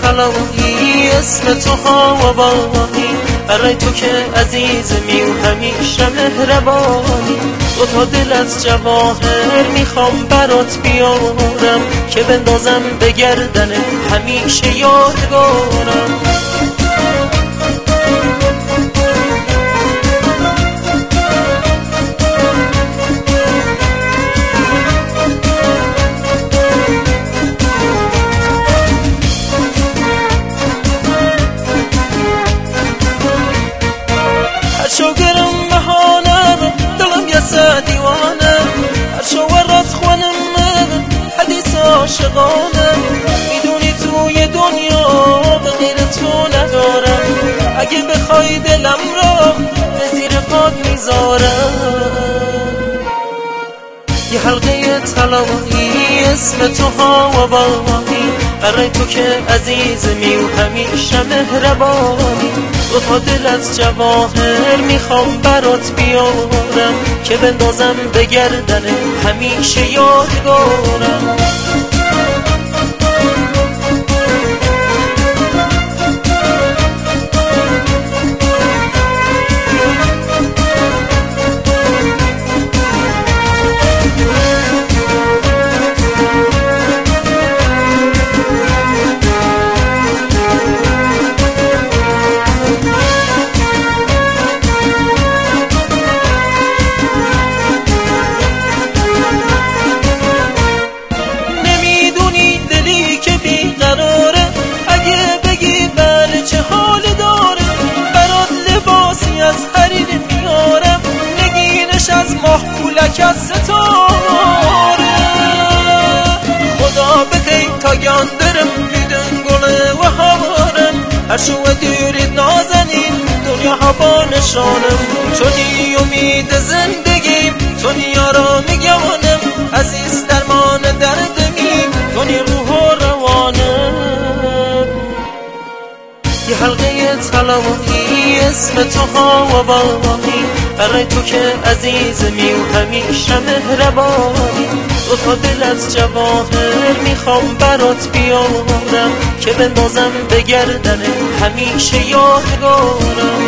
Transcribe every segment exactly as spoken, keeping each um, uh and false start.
طلایی اسم تو هوابانی، برای تو که عزیزمی و همیشه مهربانی. دو تا دل از جواهر میخوام برات بیارم که بندازم به گردنه همیشه یادگارم. شوگرم بهانه دلم یسه دیوانه، هر شو ورات خونم حدیث عاشقانه. میدونی توی دنیا به غیر تو ندارم، اگه بخوای دلم را به زیر پات میذارم. یه حلقه طلایی اسم تو هوابانی، برای تو که عزیزمی و همیشه مهربانی. دو تا دل از جواهر میخوام برات بیارم که بندازم به گردنه همیشه یادگارم. محبولک از ستاره خدا بخی تا گاندرم بیدن گله و هوارم. هر شو دیرید نازنین دنیا ها با نشانم. تو نی امید زندگیم، تو نی آرامی گمانم. عزیز درمان دردمیم، تو نی روح و روانم. یه حلقه طلایی اسم تو هوابانی، برای تو که عزیزمی و همیشه مهربانی. دو تا دل از جواهر میخوام برات بیارم که بندازم به گردنه همیشه یادگارم.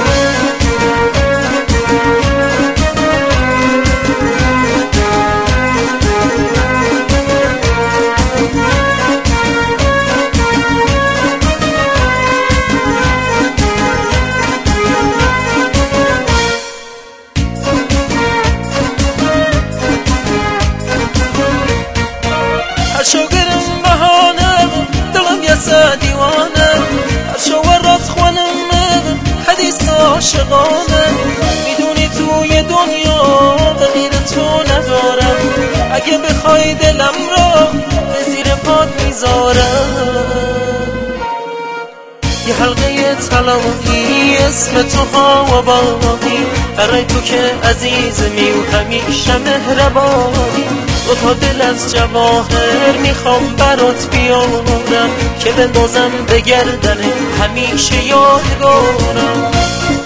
شوگرم بهانه دلم یسه دیوانه، هر شو ورات خونم حدیث عاشقانه. میدونی توی دنیا به غیر تو ندارم، اگه بخوای دلم را به زیر پات میذارم. یه حلقه طلایی اسم تو هوابانی، برای تو که عزیزمی و همیشه مهربانی. دو تا دل از جواهر میخوام برات بیارم که بندازم به گردنه همیشه یادگارم.